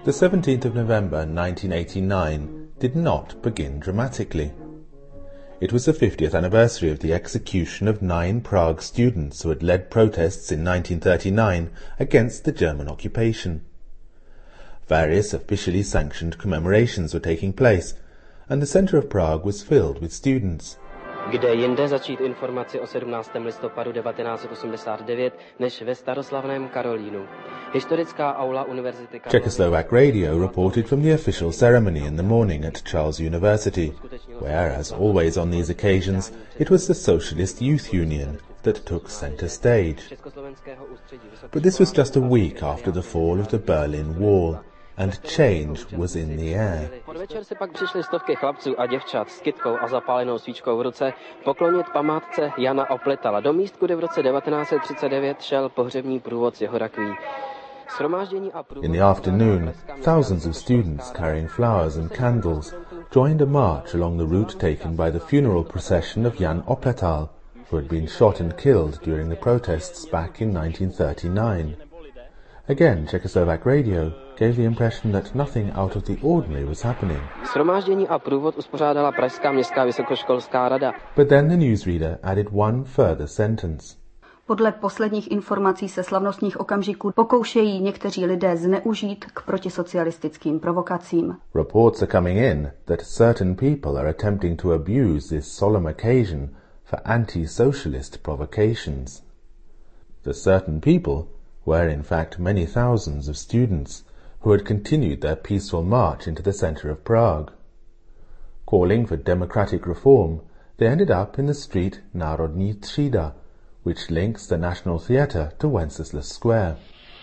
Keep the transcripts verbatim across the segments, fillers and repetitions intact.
The seventeenth of November nineteen eighty-nine did not begin dramatically. It was the fiftieth anniversary of the execution of nine Prague students who had led protests in nineteen thirty-nine against the German occupation. Various officially sanctioned commemorations were taking place, and the centre of Prague was filled with students. Kde jinde začít informaci o sedmnáctého listopadu devatenáct set osmdesát devět než ve staroslavném Karolínu. Historická aula univerzity Czechoslovak radio reported from the official ceremony in the morning at Charles University, where, as always on these occasions, it was the Socialist Youth Union that took centre stage. But this was just a week after the fall of the Berlin Wall, and change was in the air. Podvečer se pak přišly stovky chlapců a děvčat s kytkou a zapálenou svíčkou v ruce poklonit památce Jana Opletala do místku, kde v roce devatenáct set třicet devět šel pohřební průvod z jeho rakví. In the afternoon, thousands of students carrying flowers and candles joined a march along the route taken by the funeral procession of Jan Opletal, who had been shot and killed during the protests back in nineteen thirty-nine. Again, Czechoslovak radio gave the impression that nothing out of the ordinary was happening. Shromáždění a průvod uspořádala Pražská městská vysokoškolská rada. But then the newsreader added one further sentence. Podle posledních informací se slavnostních okamžiků pokoušejí někteří lidé zneužít k protisocialistickým provokacím. Reports are coming in that certain people are attempting to abuse this solemn occasion for anti-socialist provocations. The certain people were in fact many thousands of students who had continued their peaceful march into the centre of Prague. Calling for democratic reform, they ended up in the street Národní třída, which links the National Theatre to Wenceslas Square.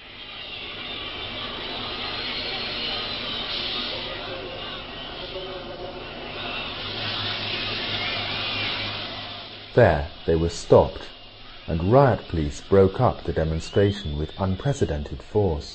There they were stopped, and riot police broke up the demonstration with unprecedented force.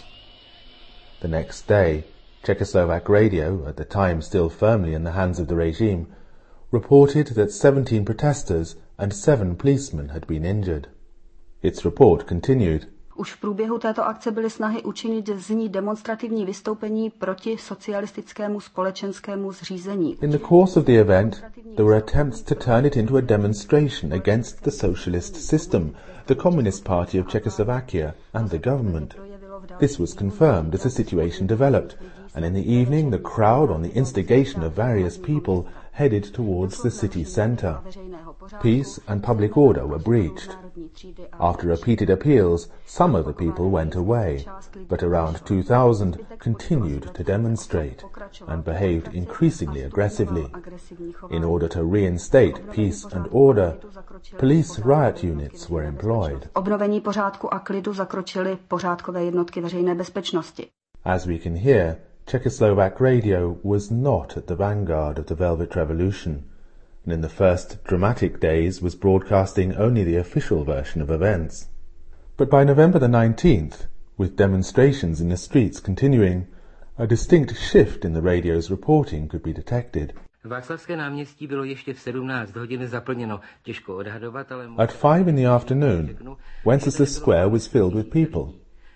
The next day, Czechoslovak radio, at the time still firmly in the hands of the regime, reported that seventeen protesters and seven policemen had been injured. Its report continued. Už v průběhu této akce byly snahy učinit z ní demonstrativní vystoupení proti socialistickému společenskému zřízení. In the course of the event, there were attempts to turn it into a demonstration against the socialist system, the Communist Party of Czechoslovakia and the government. This was confirmed as the situation developed, and in the evening the crowd, on the instigation of various people, headed towards the city centre. Peace and public order were breached. After repeated appeals, some of the people went away, but around two thousand continued to demonstrate and behaved increasingly aggressively. In order to reinstate peace and order, police riot units were employed. Obnovení pořádku a klidu zakročily pořádkové jednotky veřejné bezpečnosti. As we can hear, Czechoslovak radio was not at the vanguard of the Velvet Revolution, and in the first dramatic days was broadcasting only the official version of events. But by November the nineteenth, with demonstrations in the streets continuing, a distinct shift in the radio's reporting could be detected. Václavské náměstí bylo ještě v sedmnáct hodin zaplněno, těžko odhadovat, ale... At five in the afternoon, Wenceslas Square was filled with people.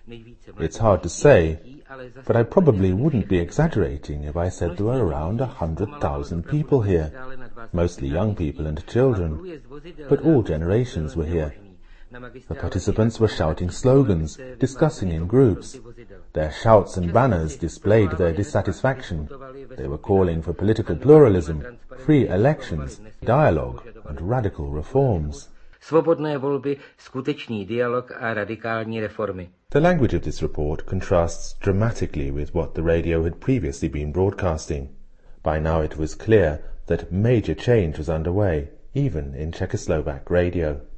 It's hard to say, but I probably wouldn't be exaggerating if I said there were around a hundred thousand people here, mostly young people and children, but all generations were here. The participants were shouting slogans, discussing in groups. Their shouts and banners displayed their dissatisfaction. They were calling for political pluralism, free elections, dialogue and radical reforms. Svobodné volby, skutečný dialog a radikální reformy. The language of this report contrasts dramatically with what the radio had previously been broadcasting. By now it was clear that major change was underway, even in Czechoslovak radio.